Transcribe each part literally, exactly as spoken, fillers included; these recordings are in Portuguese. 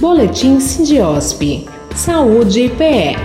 Boletim Sindiosp. Saúde e P E.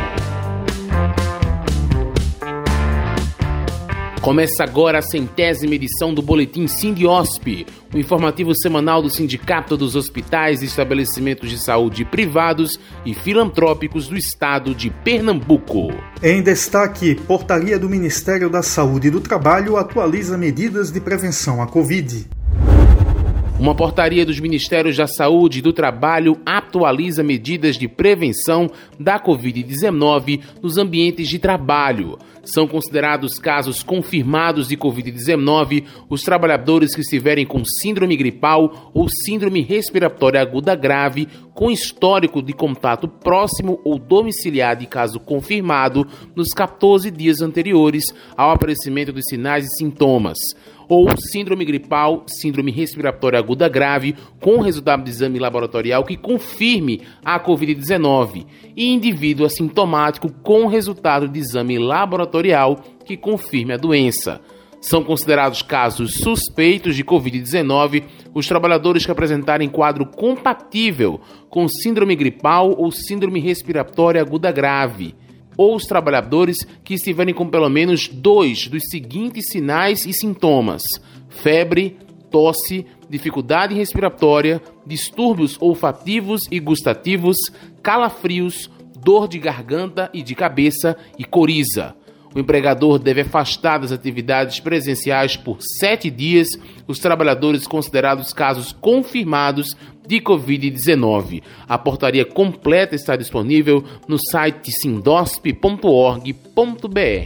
Começa agora a centésima edição do Boletim Sindiosp, o informativo semanal do Sindicato dos Hospitais e Estabelecimentos de Saúde Privados e Filantrópicos do Estado de Pernambuco. Em destaque, portaria do Ministério da Saúde e do Trabalho atualiza medidas de prevenção à Covid. Uma portaria dos Ministérios da Saúde e do Trabalho atualiza medidas de prevenção da covid dezenove nos ambientes de trabalho. São considerados casos confirmados de covid dezenove os trabalhadores que estiverem com síndrome gripal ou síndrome respiratória aguda grave, com histórico de contato próximo ou domiciliar de caso confirmado nos quatorze dias anteriores ao aparecimento dos sinais e sintomas, ou síndrome gripal, síndrome respiratória aguda grave, com resultado de exame laboratorial que confirme a covid dezenove, e indivíduo assintomático com resultado de exame laboratorial que confirme a doença. São considerados casos suspeitos de covid dezenove os trabalhadores que apresentarem quadro compatível com síndrome gripal ou síndrome respiratória aguda grave, ou os trabalhadores que estiverem com pelo menos dois dos seguintes sinais e sintomas: febre, tosse, dificuldade respiratória, distúrbios olfativos e gustativos, calafrios, dor de garganta e de cabeça e coriza. O empregador deve afastar das atividades presenciais por sete dias os trabalhadores considerados casos confirmados de covid dezenove. A portaria completa está disponível no site sindosp ponto org ponto br.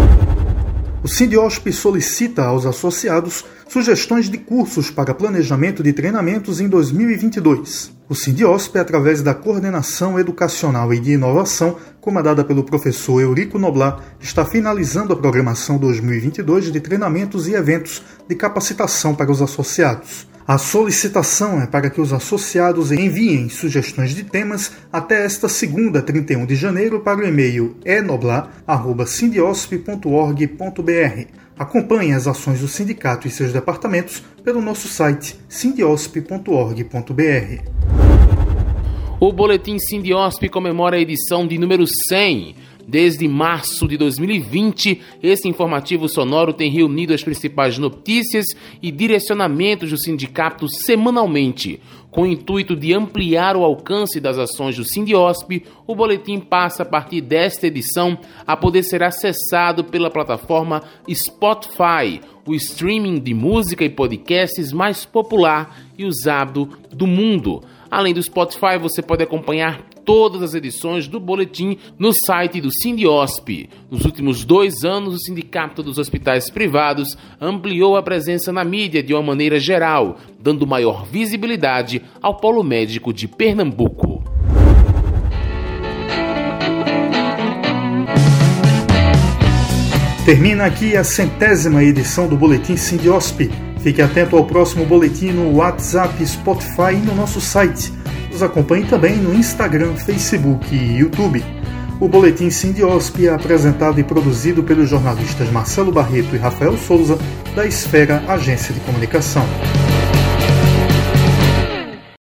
O Sindiosp solicita aos associados sugestões de cursos para planejamento de treinamentos em dois mil e vinte e dois. O Sindiosp, através da Coordenação Educacional e de Inovação, comandada pelo professor Eurico Noblar, está finalizando a programação dois mil e vinte e dois de treinamentos e eventos de capacitação para os associados. A solicitação é para que os associados enviem sugestões de temas até esta segunda, trinta e um de janeiro, para o e-mail e noblar arroba sindiosp ponto org ponto br. Acompanhe as ações do sindicato e seus departamentos pelo nosso site sindiosp ponto org ponto br. O Boletim Sindiosp comemora a edição de número cem. Desde março de dois mil e vinte, esse informativo sonoro tem reunido as principais notícias e direcionamentos do sindicato semanalmente. Com o intuito de ampliar o alcance das ações do Sindiosp, o boletim passa a partir desta edição a poder ser acessado pela plataforma Spotify, o streaming de música e podcasts mais popular e usado do mundo. Além do Spotify, você pode acompanhar todas as edições do boletim no site do Sindiosp. Nos últimos dois anos, o Sindicato dos Hospitais Privados ampliou a presença na mídia de uma maneira geral, dando maior visibilidade ao polo médico de Pernambuco. Termina aqui a centésima edição do Boletim Sindiosp. Fique atento ao próximo boletim no WhatsApp, Spotify e no nosso site. Nos acompanhe também no Instagram, Facebook e YouTube. O Boletim Sindiosp é apresentado e produzido pelos jornalistas Marcelo Barreto e Rafael Souza, da Esfera Agência de Comunicação.